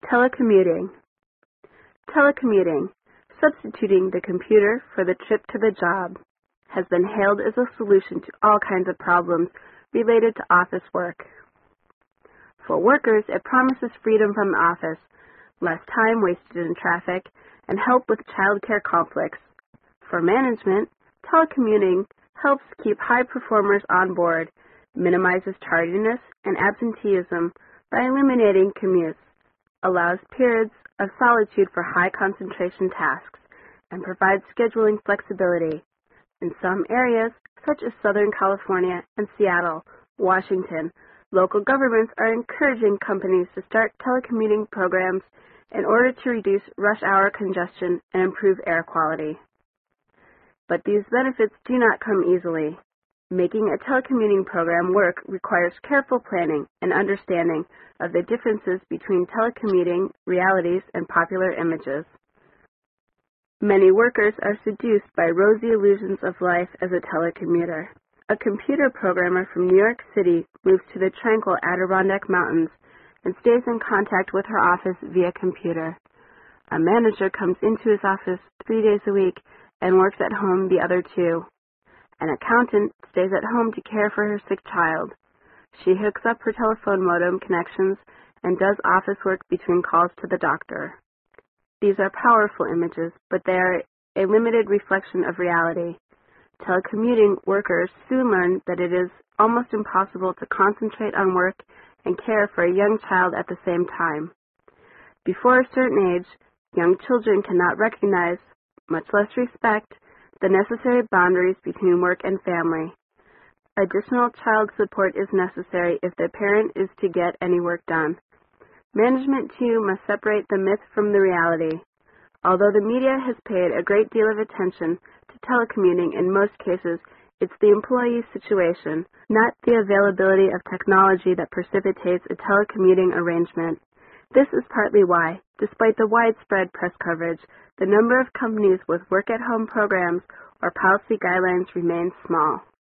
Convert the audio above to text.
Telecommuting. Telecommuting, substituting the computer for the trip to the job, has been hailed as a solution to all kinds of problems related to office work. For workers, it promises freedom from the office, less time wasted in traffic, and help with childcare conflicts. For management, telecommuting helps keep high performers on board, minimizes tardiness and absenteeism by eliminating commutes, allows periods of solitude for high concentration tasks, and provides scheduling flexibility. In some areas, such as Southern California and Seattle, Washington, local governments are encouraging companies to start telecommuting programs in order to reduce rush hour congestion and improve air quality. But these benefits do not come easily. Making a telecommuting program work requires careful planning and understanding of the differences between telecommuting realities and popular images. Many workers are seduced by rosy illusions of life as a telecommuter. A computer programmer from New York City moves to the tranquil Adirondack Mountains and stays in contact with her office via computer. A manager comes into his office 3 days a week and works at home the other 2. An accountant stays at home to care for her sick child. She hooks up her telephone modem connections and does office work between calls to the doctor. These are powerful images, but they are a limited reflection of reality. Telecommuting workers soon learn that it is almost impossible to concentrate on work and care for a young child at the same time. Before a certain age, young children cannot recognize, much less respect, the necessary boundaries between work and family. Additional child support is necessary if the parent is to get any work done. Management, too, must separate the myth from the reality. Although the media has paid a great deal of attention to telecommuting, in most cases, it's the employee's situation, not the availability of technology that precipitates a telecommuting arrangement. This is partly why, despite the widespread press coverage, the number of companies with work-at-home programs or policy guidelines remains small.